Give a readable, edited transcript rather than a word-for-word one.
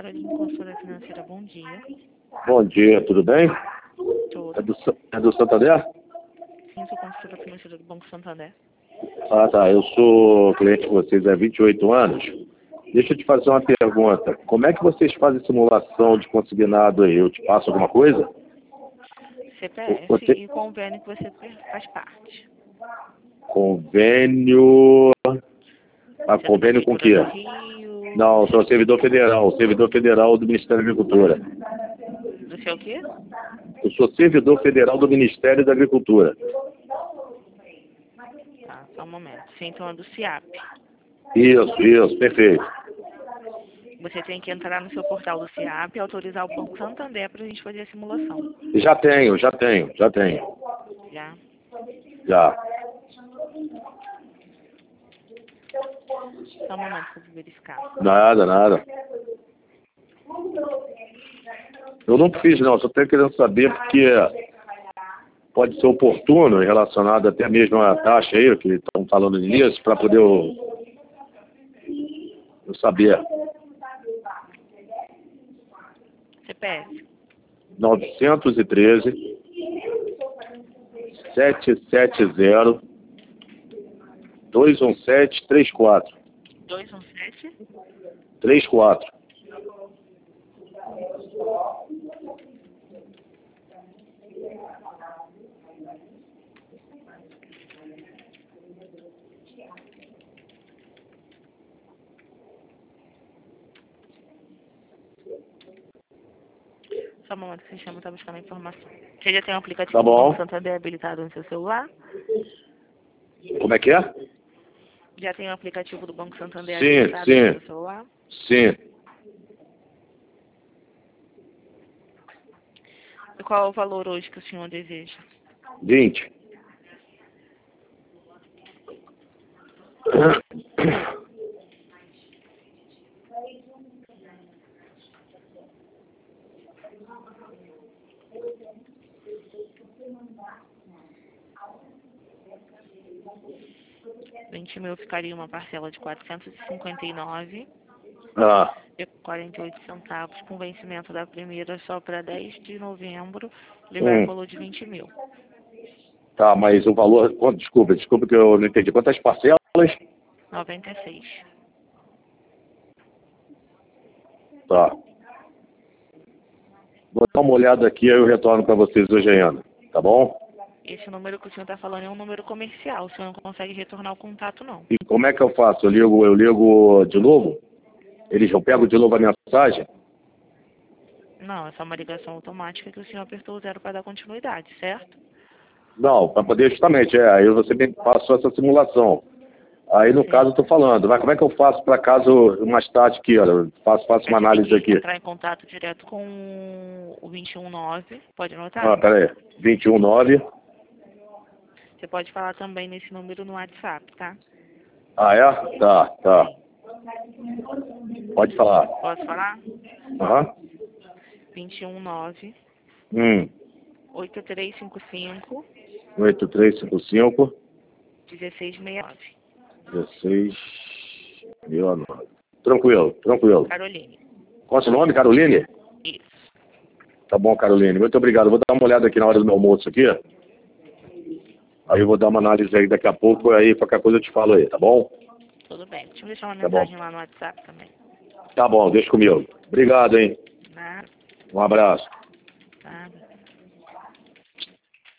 Caroline, consultora financeira, bom dia. Bom dia, tudo bem? Tudo. É do Santander? Sim, sou consultora financeira do Banco Santander. Ah, tá. Eu sou cliente de vocês há 28 anos. Deixa eu te fazer uma pergunta. Como é que vocês fazem simulação de consignado aí? Eu te passo alguma coisa? CPF Você- e convênio que você faz parte. Convênio... Ah, Você é da convênio com o Prefeitura quê? do Rio, Não, eu sou servidor federal do Ministério da Agricultura. do seu quê? Eu sou servidor federal do Ministério da Agricultura. Tá, só um momento. Você então é do CIAP. Isso, perfeito. Você tem que entrar no seu portal do CIAP e autorizar o Banco Santander para a gente fazer a simulação. Já tenho. Já? Já. Só um momento para eu verificar. Nada. Eu não fiz, não. Só estou querendo saber porque pode ser oportuno, relacionado até mesmo à taxa aí, que estão falando nisso, para poder eu saber. CPF 913 770 217 34. 217 34. Só um momento que você chama, tá buscando a informação. Você já tem um aplicativo Tá do bom. Banco Santander habilitado no seu celular? Como é que é? Já tem um aplicativo do Banco Santander Sim. habilitado no seu celular? Sim. E qual é o valor hoje que o senhor deseja? 20. R$ 20.000 ficaria uma parcela de R$ 459,48 Ah, com vencimento da primeira só para 10 de novembro, liberar o valor de 20.000. tá, mas o valor... Desculpa que eu não entendi. Quantas parcelas? 96. Tá. Vou dar uma olhada aqui, aí eu retorno para vocês hoje ainda. Tá bom? Esse número que o senhor está falando é um número comercial. O senhor não consegue retornar o contato, não. E como é que eu faço? Eu ligo de novo? Eu pego de novo a mensagem? Não, essa é uma ligação automática que o senhor apertou o 0 para dar continuidade, certo? Não, para poder justamente, aí você me passou essa simulação. Aí, no Sim. caso, eu tô falando, mas como é que eu faço para caso mais tarde aqui, olha, eu faço uma análise Você tem que aqui. entrar em contato direto com o 219, pode anotar? Ah, pera aí, 219. Você pode falar também nesse número no WhatsApp, tá? Ah, é? Tá. Pode falar. Posso falar? Aham. 219 Hum. 8355 8355 1669. 1669. Tranquilo. Caroline. Qual é o seu nome, Caroline? Isso. Tá bom, Caroline. Muito obrigado. Vou dar uma olhada aqui na hora do meu almoço aqui. Aí eu vou dar uma análise aí daqui a pouco, aí qualquer coisa eu te falo aí, tá bom? Tudo bem. Deixa eu deixar uma Tá bom. mensagem lá no WhatsApp também. Tá bom, deixa comigo. Obrigado, hein? Nada. Um abraço.